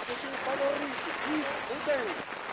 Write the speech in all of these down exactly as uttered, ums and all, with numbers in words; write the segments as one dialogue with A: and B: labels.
A: c'était favorite, Yves Boudin.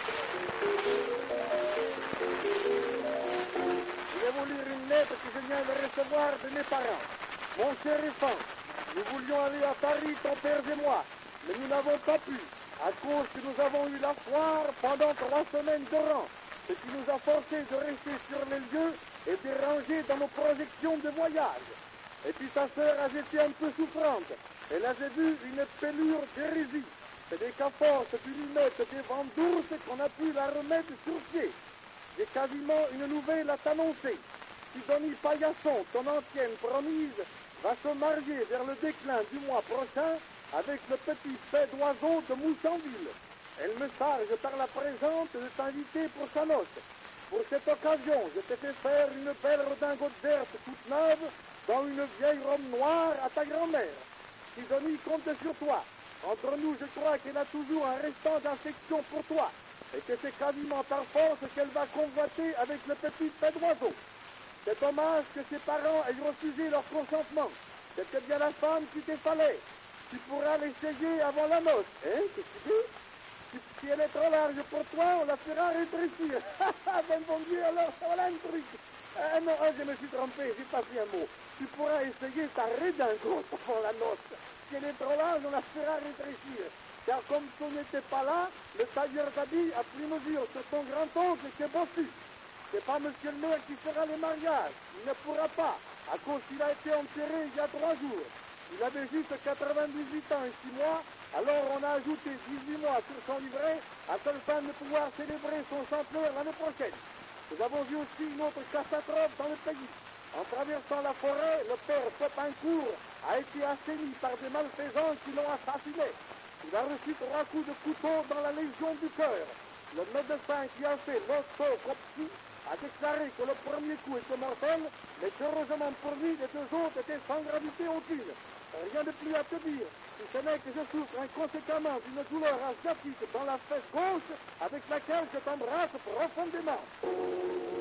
A: Je vais vous lire une lettre que je viens de recevoir de mes parents. Mon cher enfant, nous voulions aller à Paris, ton père et moi, mais nous n'avons pas pu, à cause que nous avons eu la foire pendant trois semaines de rang, ce qui nous a forcés de rester sur les lieux et de ranger dans nos projections de voyage. Et puis sa sœur a été un peu souffrante. Elle avait vu une pelure d'hérésie. C'est des qu'à-force du limette des vents d'ours qu'on a pu la remettre sur pied. J'ai quasiment une nouvelle à t'annoncer. Sidonie Paillasson, ton ancienne promise, va se marier vers le déclin du mois prochain avec le petit fait d'oiseau de Moussanville. Elle me charge par la présente de t'inviter pour sa noce. Pour cette occasion, je t'ai fait faire une belle redingote verte toute neuve dans une vieille robe noire à ta grand-mère. Sidonie compte sur toi. Entre nous, je crois qu'elle a toujours un restant d'affection pour toi et que c'est quasiment par force qu'elle va convoiter avec le petit fait d'oiseau. C'est dommage que ses parents aient refusé leur consentement. C'était bien la femme qu'il te fallait. Tu pourras l'essayer avant la noce. Hein, qu'est-ce que tu dis? Si, si elle est trop large pour toi, on la fera rétrécir. Ben bon Dieu, alors, voilà un truc. Ah non, ah, je me suis trompé, j'ai pas fait un mot. Tu pourras essayer ta redingote avant la noce. Si elle est trop large, on la fera rétrécir. Car comme tu n'étais pas là, le tailleur d'habits a pris mesure sur ton grand-oncle qui est bossu. C'est pas monsieur le maire qui fera les mariages. Il ne pourra pas, à cause qu'il a été enterré il y a trois jours. Il avait juste quatre-vingt-dix-huit ans et six mois, alors on a ajouté dix-huit mois sur son livret, afin de pouvoir célébrer son centenaire l'année prochaine. Nous avons vu aussi une autre catastrophe dans le pays. En traversant la forêt, le père Popincourt a été assaini par des malfaisants qui l'ont assassiné. Il a reçu trois coups de couteau dans la légion du cœur. Le médecin qui a fait l'autopsie a déclaré que le premier coup était mortel, mais heureusement pour lui, les deux autres étaient sans gravité aucune. Rien de plus à te dire, si ce n'est que je souffre inconséquemment d'une douleur asiatique dans la fesse gauche avec laquelle je t'embrasse profondément.